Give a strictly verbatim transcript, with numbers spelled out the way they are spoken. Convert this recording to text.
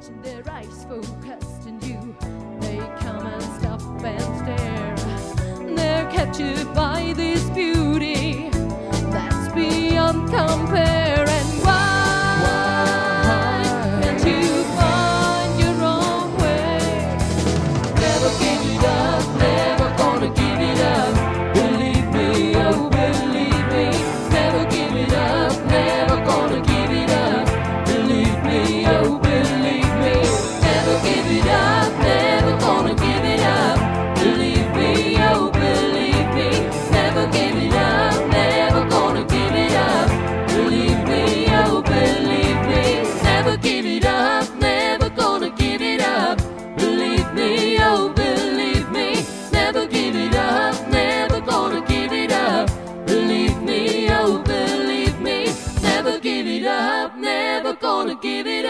watching their eyes focused on you. They come and stop and stare. They're captured by this beauty that's beyond compare. And why can't you find your own way? Never give it up, never gonna give it up. Believe me, oh believe me. Never give it up, never gonna give it up. Believe me, oh believe me. Never give it up, never gonna give it up. Believe me, oh believe me. Never give it up, never gonna give it up. Believe me, oh believe me. Never give it up, never gonna give it up. Believe me, oh believe me. Never give it up, never gonna give it up. Believe me, oh believe me. Never give it up, never gonna give it up.